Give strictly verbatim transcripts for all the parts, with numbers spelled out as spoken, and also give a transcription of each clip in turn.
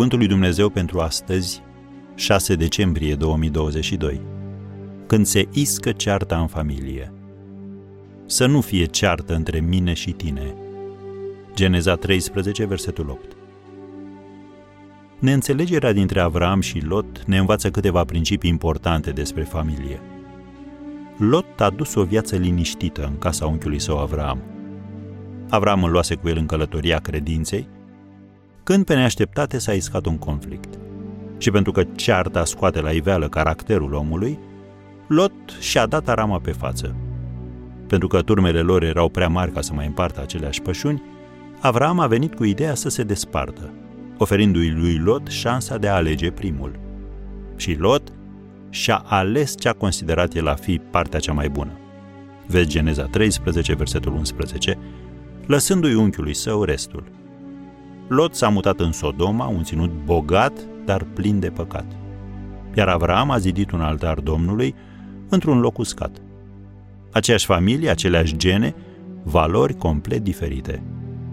Cuvântul lui Dumnezeu pentru astăzi, șase decembrie două mii douăzeci și doi. Când se iscă cearta în familie. Să nu fie ceartă între mine și tine. Geneza treisprezece, versetul opt. Neînțelegerea dintre Avraam și Lot ne învață câteva principii importante despre familie. Lot a dus o viață liniștită în casa unchiului său Avraam. Avraam îl luase cu el în călătoria credinței, când pe neașteptate s-a iscat un conflict. Și pentru că cearta scoate la iveală caracterul omului, Lot și-a dat arama pe față. Pentru că turmele lor erau prea mari ca să mai împartă aceleași pășuni, Avraam a venit cu ideea să se despartă, oferindu-i lui Lot șansa de a alege primul. Și Lot și-a ales ce a considerat el a fi partea cea mai bună. Vezi Geneza treisprezece, versetul unsprezece, lăsându-i unchiului său restul. Lot s-a mutat în Sodoma, un ținut bogat, dar plin de păcat. Iar Avraam a zidit un altar Domnului într-un loc uscat. Aceeași familie, aceleași gene, valori complet diferite.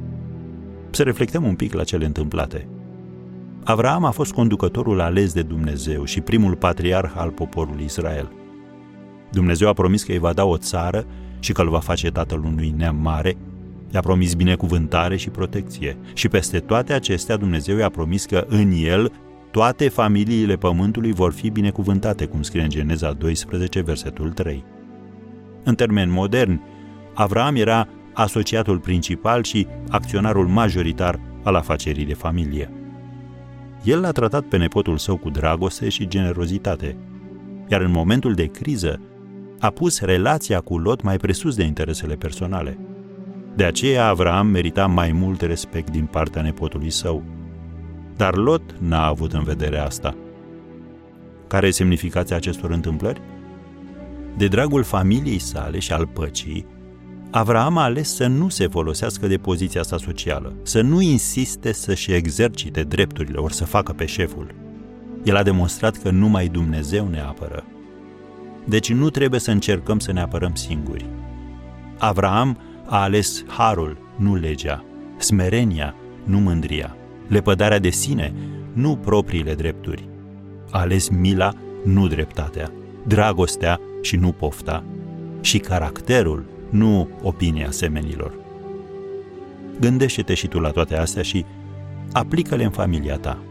Să reflectăm un pic la cele întâmplate. Avraam a fost conducătorul ales de Dumnezeu și primul patriarh al poporului Israel. Dumnezeu a promis că îi va da o țară și că îl va face tatăl unui neam mare. I-a promis binecuvântare și protecție. Și peste toate acestea Dumnezeu i-a promis că în el toate familiile pământului vor fi binecuvântate, cum scrie în Geneza doisprezece, versetul trei. În termeni moderni, Avraam era asociatul principal și acționarul majoritar al afacerii de familie. El l-a tratat pe nepotul său cu dragoste și generozitate, iar în momentul de criză a pus relația cu Lot mai presus de interesele personale. De aceea Avraam merita mai mult respect din partea nepotului său. Dar Lot n-a avut în vedere asta. Care e semnificația acestor întâmplări? De dragul familiei sale și al păcii, Avraam a ales să nu se folosească de poziția sa socială, să nu insiste să-și exercite drepturile ori să facă pe șeful. El a demonstrat că numai Dumnezeu ne apără. Deci nu trebuie să încercăm să ne apărăm singuri. Avraam a ales harul, nu legea, smerenia, nu mândria, lepădarea de sine, nu propriile drepturi. A ales mila, nu dreptatea, dragostea și nu pofta, și caracterul, nu opinia semenilor. Gândește-te și tu la toate astea și aplică-le în familia ta.